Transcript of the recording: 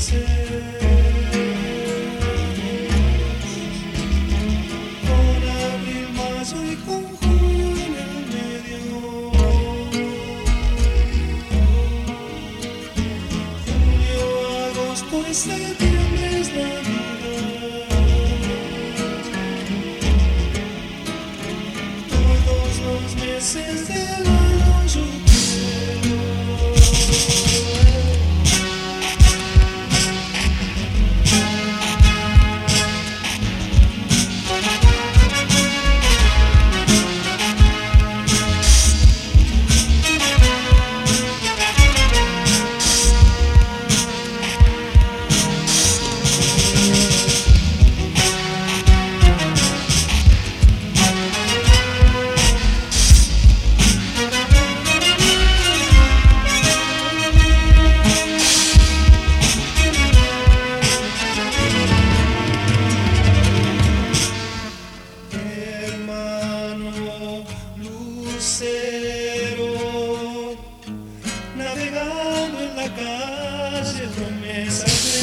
ser. Con abril, mayo y con junio en el medio. Julio, agosto y septiembre es Navidad. Todos los meses del año yo quiero. Hermano lucero, navegando en la calle, promesas de